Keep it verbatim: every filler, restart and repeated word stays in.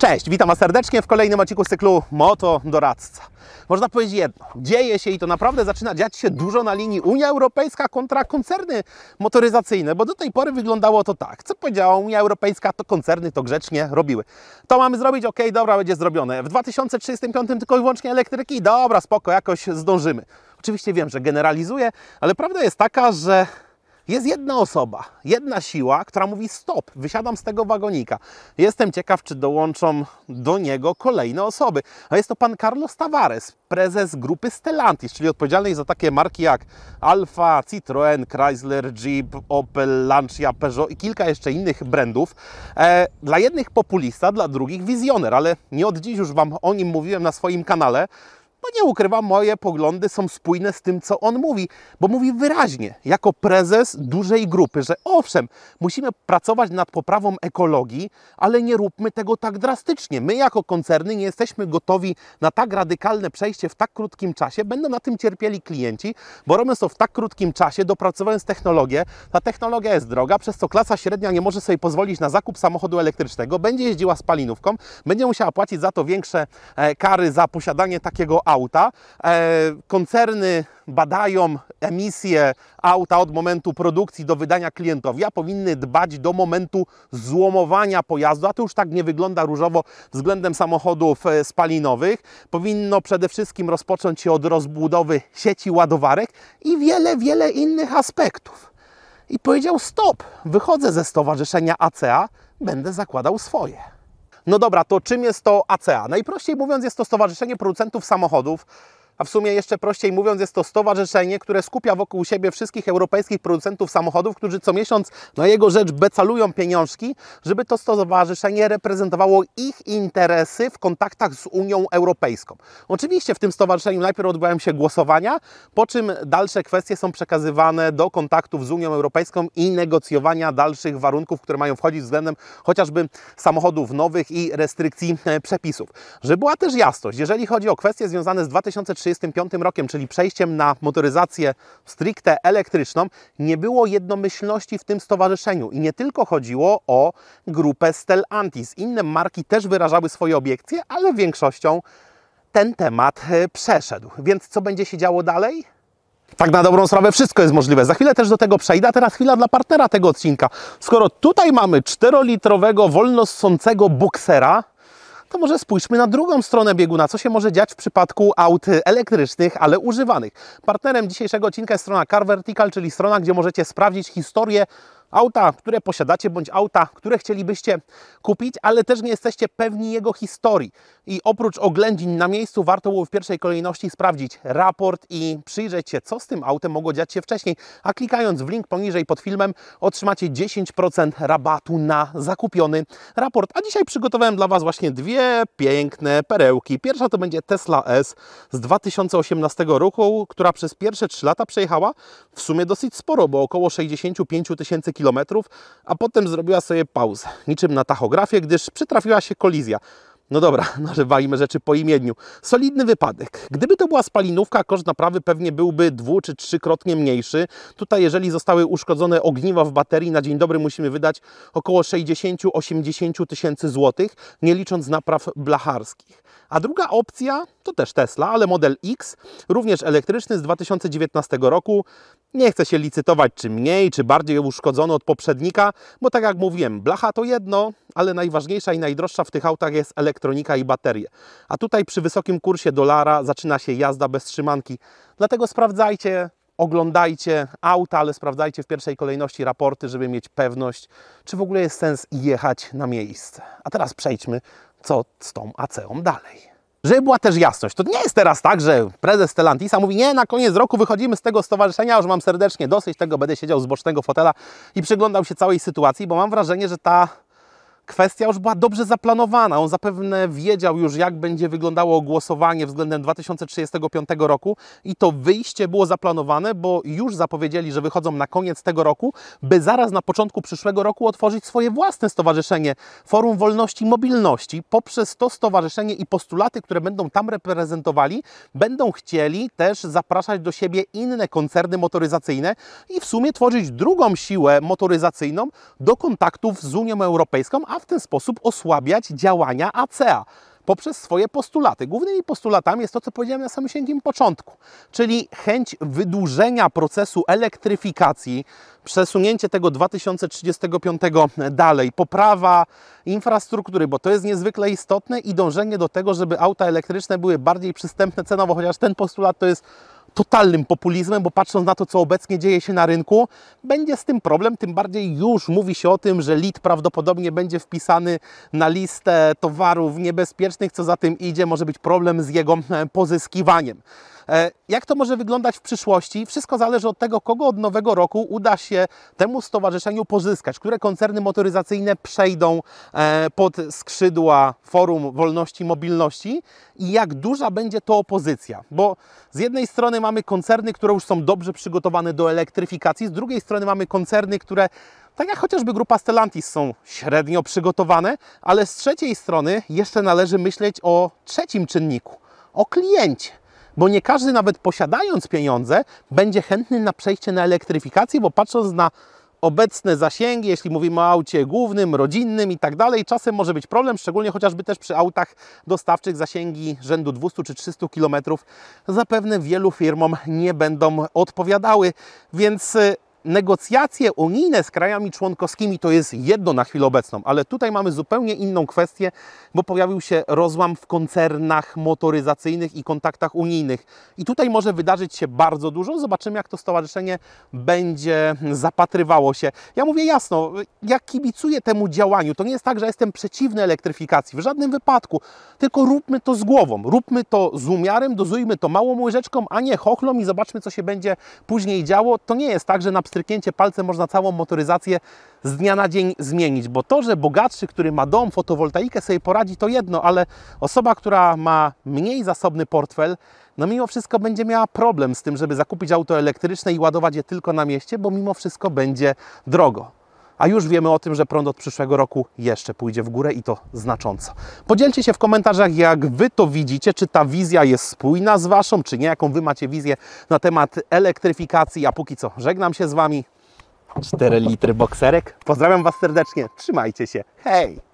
Cześć, witam Was serdecznie w kolejnym odcinku z cyklu Moto Doradca. Można powiedzieć jedno, dzieje się i to naprawdę zaczyna dziać się dużo na linii Unia Europejska kontra koncerny motoryzacyjne, bo do tej pory wyglądało to tak. Co powiedziała Unia Europejska, to koncerny to grzecznie robiły. To mamy zrobić, ok, dobra, będzie zrobione. W dwa tysiące trzydziestym piątym tylko i wyłącznie elektryki, dobra, spoko, jakoś zdążymy. Oczywiście wiem, że generalizuję, ale prawda jest taka, że jest jedna osoba, jedna siła, która mówi stop, wysiadam z tego wagonika. Jestem ciekaw, czy dołączą do niego kolejne osoby. A jest to pan Carlos Tavares, prezes grupy Stellantis, czyli odpowiedzialnej za takie marki jak Alfa, Citroën, Chrysler, Jeep, Opel, Lancia, Peugeot i kilka jeszcze innych brandów. E, dla jednych populista, dla drugich wizjoner, ale nie od dziś już Wam o nim mówiłem na swoim kanale. No nie ukrywam, moje poglądy są spójne z tym, co on mówi, bo mówi wyraźnie, jako prezes dużej grupy, że owszem, musimy pracować nad poprawą ekologii, ale nie róbmy tego tak drastycznie. My jako koncerny nie jesteśmy gotowi na tak radykalne przejście w tak krótkim czasie. Będą na tym cierpieli klienci, bo robiąc to w tak krótkim czasie, dopracowując technologię, ta technologia jest droga, przez co klasa średnia nie może sobie pozwolić na zakup samochodu elektrycznego, będzie jeździła spalinówką, będzie musiała płacić za to większe e, kary za posiadanie takiego auta. E, koncerny badają emisję auta od momentu produkcji do wydania klientowi, a powinny dbać do momentu złomowania pojazdu, a to już tak nie wygląda różowo względem samochodów spalinowych. Powinno przede wszystkim rozpocząć się od rozbudowy sieci ładowarek i wiele, wiele innych aspektów. I powiedział stop, wychodzę ze stowarzyszenia A C A, będę zakładał swoje. No dobra, to czym jest to A C A? Najprościej mówiąc, jest to Stowarzyszenie Producentów Samochodów, a w sumie jeszcze prościej mówiąc, jest to stowarzyszenie, które skupia wokół siebie wszystkich europejskich producentów samochodów, którzy co miesiąc na jego rzecz becalują pieniążki, żeby to stowarzyszenie reprezentowało ich interesy w kontaktach z Unią Europejską. Oczywiście w tym stowarzyszeniu najpierw odbywają się głosowania, po czym dalsze kwestie są przekazywane do kontaktów z Unią Europejską i negocjowania dalszych warunków, które mają wchodzić względem chociażby samochodów nowych i restrykcji przepisów. Żeby była też jasność, jeżeli chodzi o kwestie związane z dwa tysiące trzydziestym piątym rokiem, czyli przejściem na motoryzację stricte elektryczną, nie było jednomyślności w tym stowarzyszeniu i nie tylko chodziło o grupę Stellantis. Inne marki też wyrażały swoje obiekcje, ale większością ten temat przeszedł. Więc co będzie się działo dalej? Tak na dobrą sprawę wszystko jest możliwe. Za chwilę też do tego przejdę, a teraz chwila dla partnera tego odcinka. Skoro tutaj mamy czterolitrowego wolnossącego boksera, to może spójrzmy na drugą stronę bieguna, co się może dziać w przypadku aut elektrycznych, ale używanych. Partnerem dzisiejszego odcinka jest strona Car Vertical, czyli strona, gdzie możecie sprawdzić historię auta, które posiadacie, bądź auta, które chcielibyście kupić, ale też nie jesteście pewni jego historii. I oprócz oględzin na miejscu warto było w pierwszej kolejności sprawdzić raport i przyjrzeć się, co z tym autem mogło dziać się wcześniej. A klikając w link poniżej pod filmem otrzymacie dziesięć procent rabatu na zakupiony raport. A dzisiaj przygotowałem dla Was właśnie dwie piękne perełki. Pierwsza to będzie Tesla S z dwa tysiące osiemnastego roku, która przez pierwsze trzy lata przejechała w sumie dosyć sporo, bo około sześćdziesiąt pięć tysięcy kilometrów, a potem zrobiła sobie pauzę, niczym na tachografie, gdyż przytrafiła się kolizja. No dobra, nazywajmy rzeczy po imieniu. Solidny wypadek. Gdyby to była spalinówka, koszt naprawy pewnie byłby dwu czy trzykrotnie mniejszy. Tutaj, jeżeli zostały uszkodzone ogniwa w baterii, na dzień dobry musimy wydać około sześćdziesiąt do osiemdziesięciu tysięcy złotych, nie licząc napraw blacharskich. A druga opcja to też Tesla, ale model X, również elektryczny z dwa tysiące dziewiętnastego roku. Nie chcę się licytować, czy mniej, czy bardziej uszkodzony od poprzednika, bo tak jak mówiłem, blacha to jedno, ale najważniejsza i najdroższa w tych autach jest elektronika i baterie. A tutaj przy wysokim kursie dolara zaczyna się jazda bez trzymanki. Dlatego sprawdzajcie, oglądajcie auta, ale sprawdzajcie w pierwszej kolejności raporty, żeby mieć pewność, czy w ogóle jest sens jechać na miejsce. A teraz przejdźmy, co z tą A C A dalej. Żeby była też jasność, to nie jest teraz tak, że prezes Stellantisa mówi, nie, na koniec roku wychodzimy z tego stowarzyszenia, już mam serdecznie dosyć tego, będę siedział z bocznego fotela i przyglądał się całej sytuacji, bo mam wrażenie, że ta kwestia już była dobrze zaplanowana. On zapewne wiedział już, jak będzie wyglądało głosowanie względem dwa tysiące trzydziestego piątego roku i to wyjście było zaplanowane, bo już zapowiedzieli, że wychodzą na koniec tego roku, by zaraz na początku przyszłego roku otworzyć swoje własne stowarzyszenie Forum Wolności i Mobilności. Poprzez to stowarzyszenie i postulaty, które będą tam reprezentowali, będą chcieli też zapraszać do siebie inne koncerny motoryzacyjne i w sumie tworzyć drugą siłę motoryzacyjną do kontaktów z Unią Europejską, a w ten sposób osłabiać działania A C A poprzez swoje postulaty. Głównymi postulatami jest to, co powiedziałem na samym początku, czyli chęć wydłużenia procesu elektryfikacji, przesunięcie tego dwa tysiące trzydziestego piątego dalej, poprawa infrastruktury, bo to jest niezwykle istotne i dążenie do tego, żeby auta elektryczne były bardziej przystępne cenowo, chociaż ten postulat to jest totalnym populizmem, bo patrząc na to, co obecnie dzieje się na rynku, będzie z tym problem, tym bardziej już mówi się o tym, że lit prawdopodobnie będzie wpisany na listę towarów niebezpiecznych, co za tym idzie, może być problem z jego pozyskiwaniem. Jak to może wyglądać w przyszłości? Wszystko zależy od tego, kogo od nowego roku uda się temu stowarzyszeniu pozyskać, które koncerny motoryzacyjne przejdą pod skrzydła Forum Wolności i Mobilności i jak duża będzie to opozycja. Bo z jednej strony mamy koncerny, które już są dobrze przygotowane do elektryfikacji, z drugiej strony mamy koncerny, które tak jak chociażby grupa Stellantis są średnio przygotowane, ale z trzeciej strony jeszcze należy myśleć o trzecim czynniku, o kliencie. Bo nie każdy, nawet posiadając pieniądze, będzie chętny na przejście na elektryfikację, bo patrząc na obecne zasięgi, jeśli mówimy o aucie głównym, rodzinnym i tak dalej, czasem może być problem, szczególnie chociażby też przy autach dostawczych zasięgi rzędu dwieście czy trzysta kilometrów zapewne wielu firmom nie będą odpowiadały, więc negocjacje unijne z krajami członkowskimi to jest jedno na chwilę obecną, ale tutaj mamy zupełnie inną kwestię, bo pojawił się rozłam w koncernach motoryzacyjnych i kontaktach unijnych. I tutaj może wydarzyć się bardzo dużo. Zobaczymy, jak to stowarzyszenie będzie zapatrywało się. Ja mówię jasno, ja kibicuję temu działaniu. To nie jest tak, że jestem przeciwny elektryfikacji. W żadnym wypadku. Tylko róbmy to z głową. Róbmy to z umiarem, dozujmy to małą łyżeczką, a nie chochlą i zobaczmy, co się będzie później działo. To nie jest tak, że na stryknięcie palcem można całą motoryzację z dnia na dzień zmienić, bo to, że bogatszy, który ma dom, fotowoltaikę, sobie poradzi, to jedno, ale osoba, która ma mniej zasobny portfel, no mimo wszystko będzie miała problem z tym, żeby zakupić auto elektryczne i ładować je tylko na mieście, bo mimo wszystko będzie drogo. A już wiemy o tym, że prąd od przyszłego roku jeszcze pójdzie w górę i to znacząco. Podzielcie się w komentarzach, jak Wy to widzicie, czy ta wizja jest spójna z Waszą, czy nie, jaką Wy macie wizję na temat elektryfikacji, a póki co żegnam się z Wami. cztery litry bokserek. Pozdrawiam Was serdecznie, trzymajcie się, hej!